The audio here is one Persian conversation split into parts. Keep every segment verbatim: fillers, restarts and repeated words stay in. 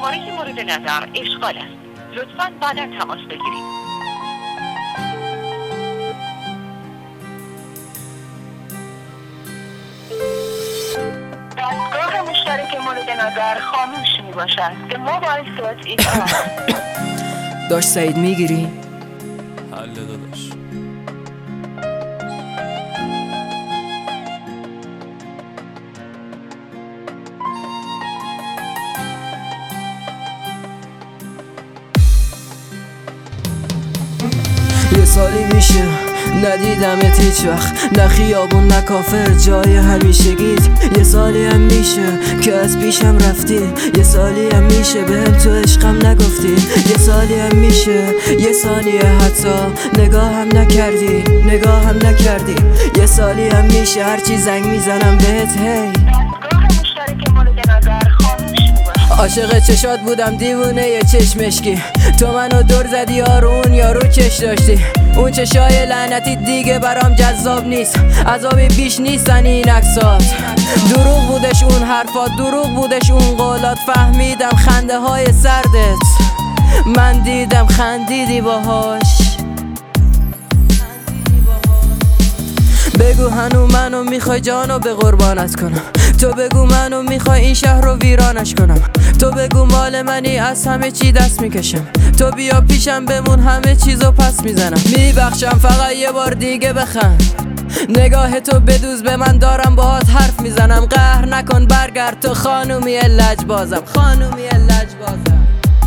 شماره مورد نظر اشغال است. لطفاً بعدا تماس بگیرید. دستگاه مشترک مورد نظر خاموش می باشد. The mobile switch is off. داش سعید میگیری؟ حل داداش. یه سالی میشه ندیدمت هیچ وقت، نه خیابون نه کافر جای همیشگیت. یه سالی هم میشه که از پیشم رفتی، یه سالی هم میشه بهم تو عشقم نگفتی، یه سالی هم میشه یه ثانیه حتی نگاهم نکردی نگاهم نکردی، یه سالی هم میشه هرچی زنگ میزنم بهت هی. دستگاه مشترک مورد نظر خاموش می باشد. عاشق چشات بودم دیوونه یه چشمشکی، تو منو دور زدی یارو اون یارو چش داشتی، اون چشای لعنتی دیگه برام جذاب نیست، عذابی بیش نیستن این عکسات. دروغ بودش اون حرفات، دروغ بودش اون قولات، فهمیدم خنده های سردت، من دیدم خندیدی باهاش. بگو هنو منو میخوای جانو به قربانت کنم، تو بگو منو میخوای این شهر رو ویرانش کنم، تو بگو مال منی از همه چی دست میکشم، تو بیا پیشم بمون همه چیزو پس میزنم، میبخشم فقط یه بار دیگه بخند، نگاه تو بدوز به من دارم باهات حرف میزنم، قهر نکن برگرد تو خانومی لجبازم، خانومی لجبازم.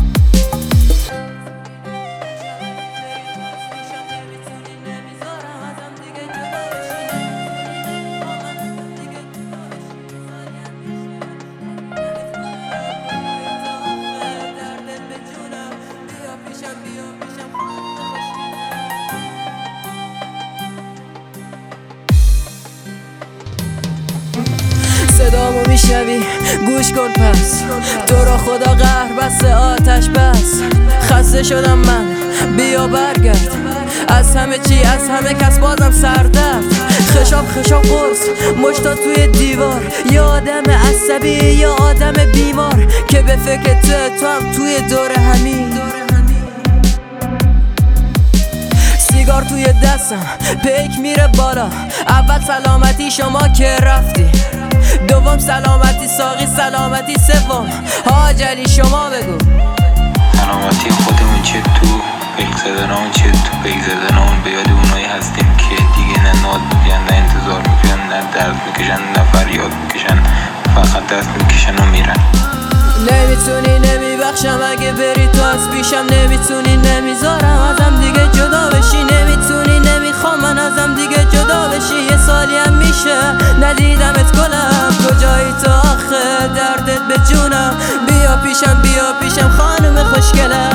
صدامو میشنوی گوش کن پس، تو را خدا قهر بس آتش بس، خسته شدم من بیا برگرد، از همه چی از همه کس بازم سردرد، خشاب خشاب قرص مشتا توی دیوار، یا آدم عصبی یا آدم بیمار که به فکر تو تو هم توی دور همین. سیگار توی دستم پیک میره بالا، اول سلامتی شما که رفتی، دوم سلامتی ساقی سلامتی سوم حاجلی شما بگو. سلامتی خودمون چه تو پیک زدنامون چه تو پیک زدنامون به یاد اونایی هستیم که دیگه نه ناد میگن نه انتظار میکنن نه درد میکشن نه فریاد میکشن، فقط دست میکشن و میرن. نمیتونی نمیبخشم اگه بری تو از پیشم، نمیتونی نمیذارم ازم دیگه جدا بشی، نمیتونی نمیخوام من ازم دیگه جدا بشی، یه سالی هم میشه ندیدمت گلم، کجایی تا آخه دردت به جونم، بیا پیشم بیا پیشم خانم خوشگلم.